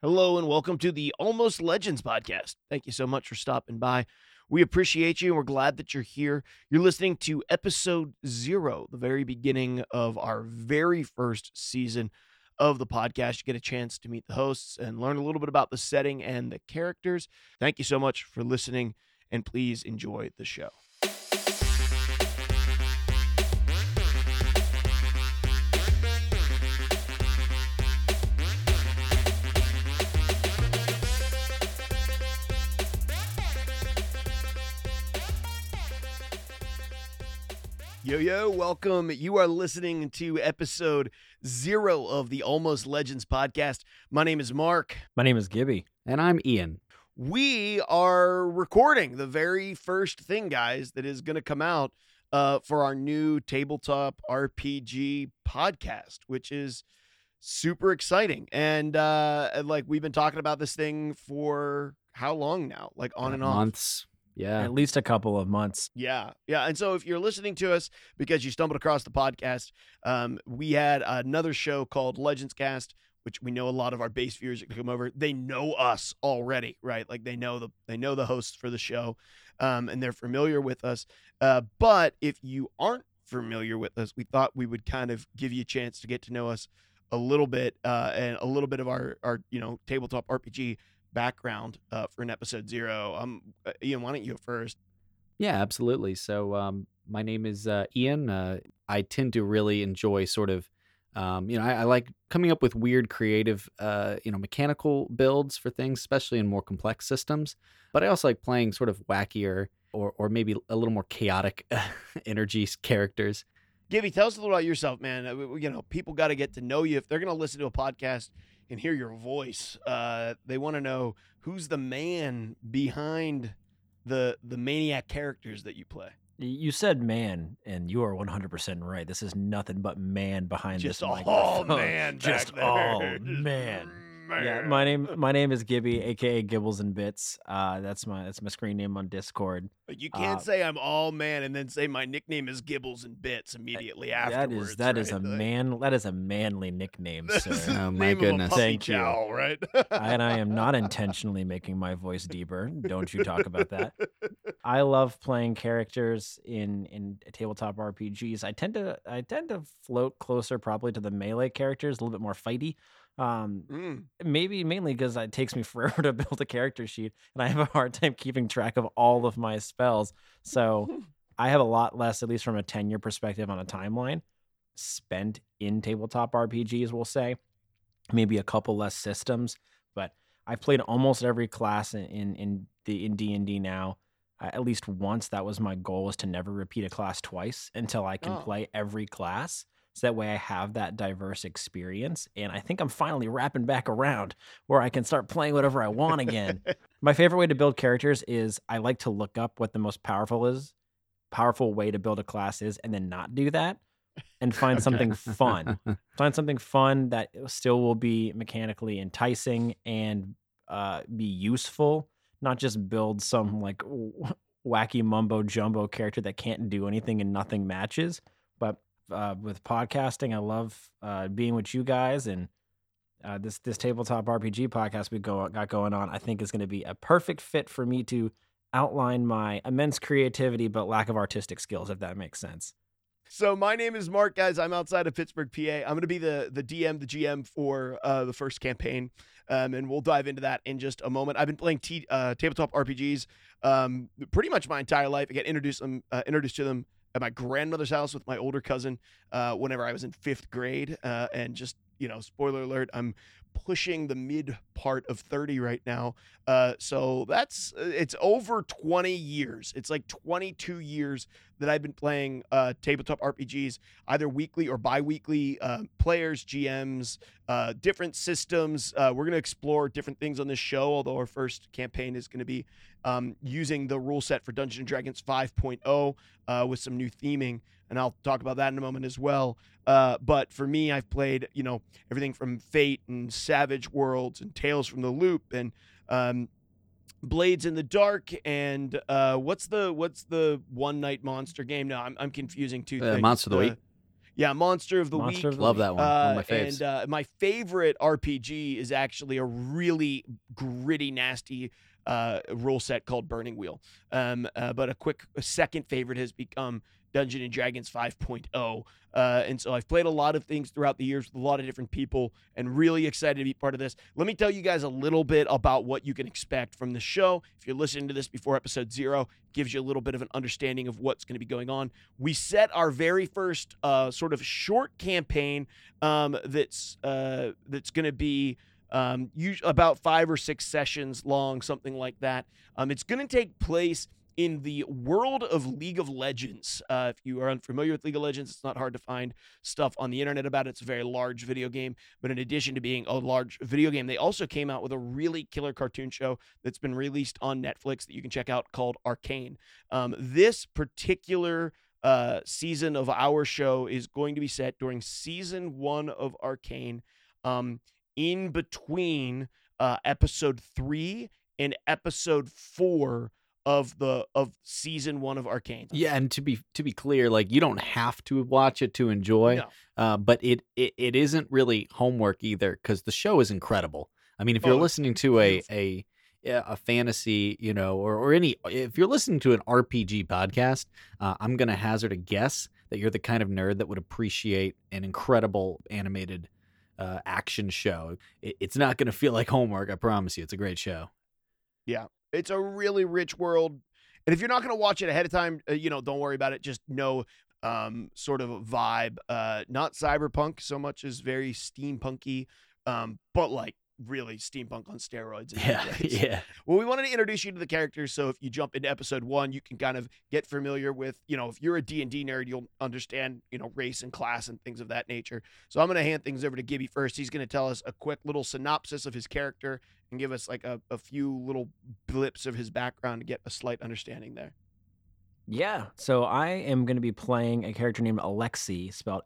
Hello and welcome to the Almost Legends podcast. Thank you so much for stopping by. We appreciate you and we're glad that you're here. You're listening to episode 0, the very beginning of our very first season of the podcast. You get a chance to meet the hosts and learn a little bit about the setting and the characters. Thank you so much for listening and please enjoy the show. Yo, welcome. You are listening to episode 0 of the Almost Legends podcast. My name is Mark. My name is Gibby. And I'm Ian. We are recording the very first thing, guys, that is going to come out for our new tabletop RPG podcast, which is super exciting. And like we've been talking about this thing for how long now? Like on and off. Months. Yeah. At least a couple of months. Yeah. And so if you're listening to us because you stumbled across the podcast, we had another show called Legends Cast, which we know a lot of our base viewers that come over. They know us already, right? Like they know the hosts for the show, and they're familiar with us. But if you aren't familiar with us, we thought we would kind of give you a chance to get to know us a little bit, and a little bit of our tabletop RPG background for an episode 0. Ian, why don't you go first? Yeah, absolutely. So my name is Ian. I tend to really enjoy sort of, I like coming up with weird, creative, mechanical builds for things, especially in more complex systems. But I also like playing sort of wackier or maybe a little more chaotic energy characters. Gibby, tell us a little about yourself, man. People got to get to know you. If they're going to listen to a podcast and hear your voice, they want to know who's the man behind the maniac characters that you play. You said man, and you are 100% right. This is nothing but man behind Just this all microphone. man back Just there. all man. Yeah, my name is Gibby, aka Gibbles and Bits. That's my screen name on Discord. You can't say I'm all man and then say my nickname is Gibbles and Bits immediately afterwards. That is a manly nickname, sir. Oh my goodness. Thank you. Right? And I am not intentionally making my voice deeper. Don't you talk about that. I love playing characters in tabletop RPGs. I tend to float closer probably to the melee characters, a little bit more fighty. Maybe mainly because it takes me forever to build a character sheet and I have a hard time keeping track of all of my spells. So I have a lot less, at least from a tenure perspective on a timeline, spent in tabletop RPGs, we'll say. Maybe a couple less systems, but I've played almost every class in D&D now. At least once. That was my goal, is to never repeat a class twice until I can play every class. So that way I have that diverse experience. And I think I'm finally wrapping back around where I can start playing whatever I want again. My favorite way to build characters is I like to look up what the most powerful way to build a class is, and then not do that and find something fun. Find something fun that still will be mechanically enticing and be useful. Not just build some like wacky mumbo jumbo character that can't do anything and nothing matches. But with podcasting, I love being with you guys, and this tabletop RPG podcast we got going on, I think is going to be a perfect fit for me to outline my immense creativity but lack of artistic skills, if that makes sense. So my name is Mark, guys. I'm outside of Pittsburgh, PA. I'm going to be the DM, the GM for the first campaign, and we'll dive into that in just a moment. I've been playing tabletop RPGs pretty much my entire life. I got introduced to them at my grandmother's house with my older cousin whenever I was in 5th grade, and just, spoiler alert, I'm pushing the mid part of 30 right now. So it's over 20 years. It's like 22 years that I've been playing tabletop RPGs, either weekly or bi-weekly, players, GMs, different systems. We're going to explore different things on this show, although our first campaign is going to be using the rule set for Dungeons & Dragons 5.0 with some new theming, and I'll talk about that in a moment as well. But for me, I've played, everything from Fate and Savage Worlds and Tales from the Loop and Blades in the Dark and what's the one night monster game? No, I'm confusing two things. Monster of the Week. Yeah, Monster of the Monster Week. of the Love Week. that one. One of my faves. And my favorite RPG is actually a really gritty, nasty rule set called Burning Wheel. But a second favorite has become Dungeons and Dragons 5.0. And so I've played a lot of things throughout the years with a lot of different people and really excited to be part of this. Let me tell you guys a little bit about what you can expect from the show. If you're listening to this before episode 0, it gives you a little bit of an understanding of what's going to be going on. We set our very first sort of short campaign that's going to be about 5 or 6 sessions long, something like that. It's going to take place in the world of League of Legends. If you are unfamiliar with League of Legends, it's not hard to find stuff on the internet about it. It's a very large video game, but in addition to being a large video game, they also came out with a really killer cartoon show that's been released on Netflix that you can check out called Arcane. This particular season of our show is going to be set during season 1 of Arcane, in between episode 3 and episode 4 of season 1 of Arcane. Yeah, and to be clear, like, you don't have to watch it to enjoy, but it isn't really homework either, because the show is incredible. I mean, if you're listening to a fantasy, or any, if you're listening to an RPG podcast, I'm gonna hazard a guess that you're the kind of nerd that would appreciate an incredible animated action show. It's not gonna feel like homework, I promise you. It's a great show. Yeah. It's a really rich world. And if you're not going to watch it ahead of time, don't worry about it. Just know sort of a vibe. Not cyberpunk so much as very steampunky, but like really steampunk on steroids. Yeah. Well, we wanted to introduce you to the characters, so if you jump into episode 1, you can kind of get familiar with, if you're a D&D nerd, you'll understand, race and class and things of that nature. So I'm going to hand things over to Gibby first. He's going to tell us a quick little synopsis of his character and give us like a few little blips of his background to get a slight understanding there. Yeah, so I am going to be playing a character named Alexi, spelled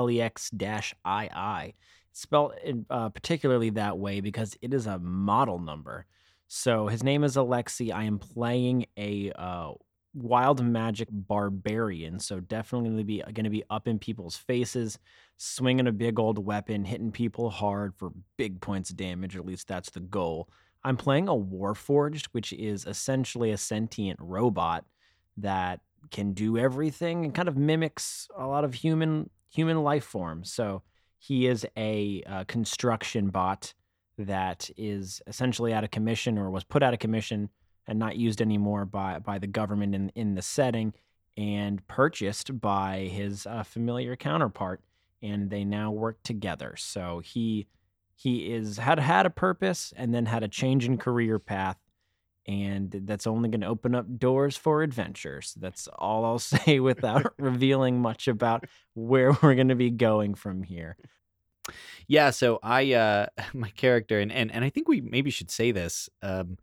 Alex-II. Spelled particularly that way because it is a model number. So his name is Alexi. I am playing a wild magic barbarian, so definitely going to be up in people's faces, swinging a big old weapon, hitting people hard for big points of damage. Or at least that's the goal. I'm playing a Warforged, which is essentially a sentient robot that can do everything and kind of mimics a lot of human life forms. So he is a construction bot that is essentially out of commission, or was put out of commission and not used anymore by the government in the setting, and purchased by his familiar counterpart, and they now work together. So he had a purpose and then had a change in career path, and that's only going to open up doors for adventures. That's all I'll say without revealing much about where we're going to be going from here. Yeah, so I my character, and I think we maybe should say this,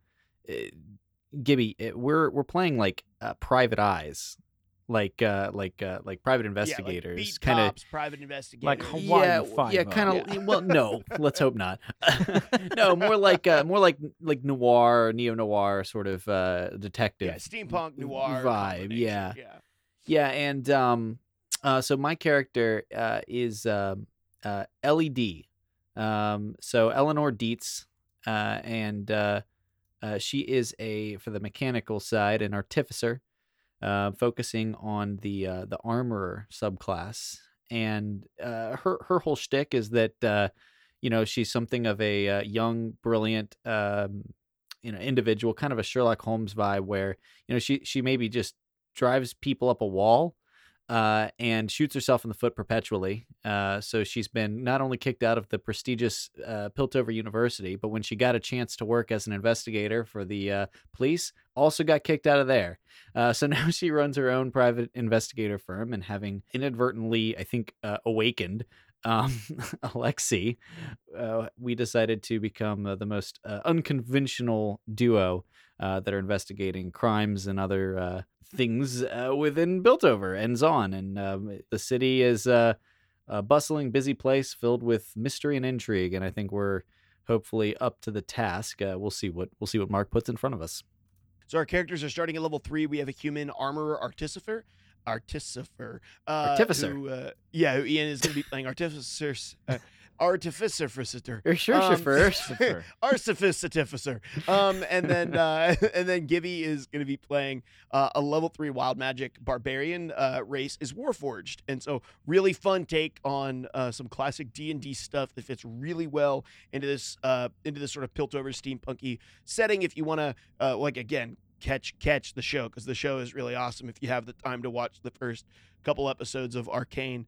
Gibby, we're playing like private eyes, like private investigators, beat kind of cops, private investigators, like Hawaii Five-O. yeah, kind of. Yeah. Well, no, let's hope not. No, more like noir, neo noir sort of detective. Yeah, steampunk noir vibe. Yeah, yeah, and so my character is LED. So Eleanor Dietz, and she is for the mechanical side, an artificer, focusing on the armorer subclass. And her whole shtick is that she's something of a young, brilliant individual, kind of a Sherlock Holmes vibe, where she maybe just drives people up a wall and shoots herself in the foot perpetually. So she's been not only kicked out of the prestigious Piltover University, but when she got a chance to work as an investigator for the police, also got kicked out of there. So now she runs her own private investigator firm, and having inadvertently, I think, awakened Alexi, we decided to become the most unconventional duo that are investigating crimes and other things within Piltover and Zaun. And the city is a bustling, busy place filled with mystery and intrigue, and I think we're hopefully up to the task. We'll see what Mark puts in front of us. So our characters are starting at level 3. We have a human armorer artificer. Artificer. Artificer. Who Ian is going to be playing Artificer. Artificer. You're sure, first. Artificer. And then Gibby is going to be playing a level 3 Wild Magic Barbarian. Race is Warforged, and so really fun take on some classic D&D stuff that fits really well into this sort of Piltover steampunky setting. If you want to again catch the show, because the show is really awesome if you have the time to watch the first couple episodes of Arcane.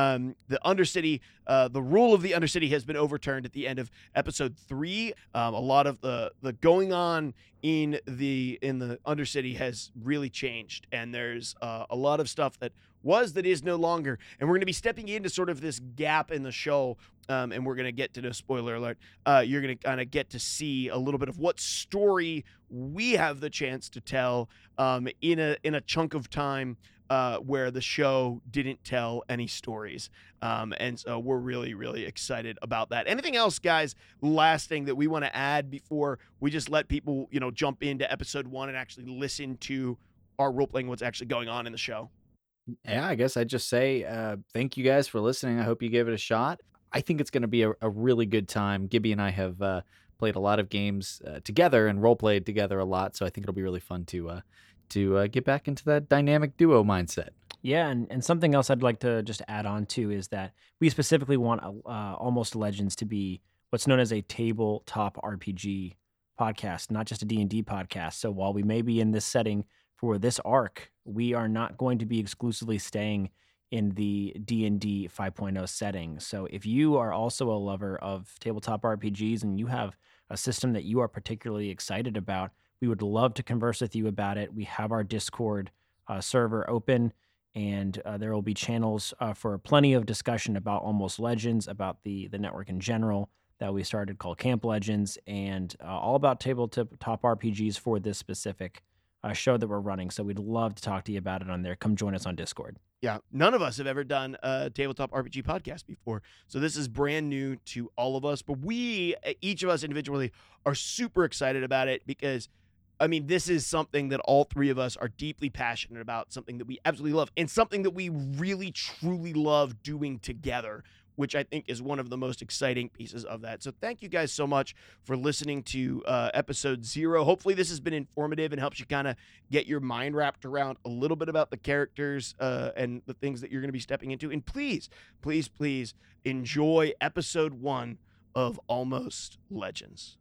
The Undercity, the rule of the Undercity has been overturned at the end of episode 3. A lot of the going on in the Undercity has really changed, and there's a lot of stuff that is no longer, and we're going to be stepping into sort of this gap in the show. And we're going to get to the spoiler alert. You're going to kind of get to see a little bit of what story we have the chance to tell in a chunk of time where the show didn't tell any stories. And so we're really, really excited about that. Anything else, guys, last thing that we want to add before we just let people, jump into episode 1 and actually listen to our role-playing, what's actually going on in the show? Yeah, I guess I'd just say thank you guys for listening. I hope you gave it a shot. I think it's going to be a really good time. Gibby and I have played a lot of games together and role-played together a lot, so I think it'll be really fun to get back into that dynamic duo mindset. Yeah, and something else I'd like to just add on to is that we specifically want Almost Legends to be what's known as a tabletop RPG podcast, not just a D&D podcast. So while we may be in this setting for this arc, we are not going to be exclusively staying in the D&D 5.0 setting. So if you are also a lover of tabletop RPGs and you have a system that you are particularly excited about, we would love to converse with you about it. We have our Discord server open, and there will be channels for plenty of discussion about Almost Legends, about the network in general that we started called Camp Legends, and all about tabletop RPGs for this specific show that we're running. So we'd love to talk to you about it on there. Come join us on Discord. Yeah, none of us have ever done a tabletop RPG podcast before, so this is brand new to all of us, but we, each of us individually, are super excited about it because, this is something that all three of us are deeply passionate about, something that we absolutely love, and something that we really, truly love doing together, which I think is one of the most exciting pieces of that. So thank you guys so much for listening to episode 0. Hopefully this has been informative and helps you kind of get your mind wrapped around a little bit about the characters and the things that you're going to be stepping into. And please, please, please enjoy episode 1 of Almost Legends.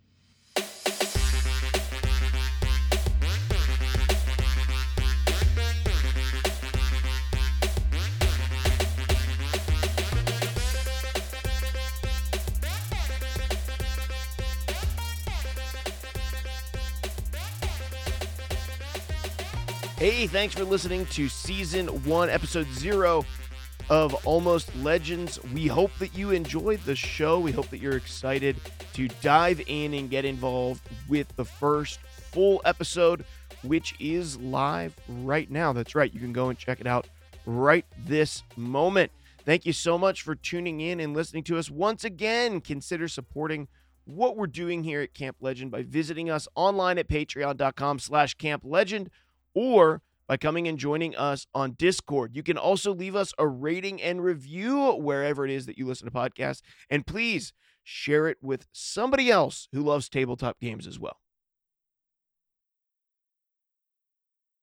Hey, thanks for listening to Season 1, Episode 0 of Almost Legends. We hope that you enjoyed the show. We hope that you're excited to dive in and get involved with the first full episode, which is live right now. That's right. You can go and check it out right this moment. Thank you so much for tuning in and listening to us. Once again, consider supporting what we're doing here at Camp Legend by visiting us online at patreon.com/Camp Legend, or by coming and joining us on Discord. You can also leave us a rating and review wherever it is that you listen to podcasts. And please share it with somebody else who loves tabletop games as well.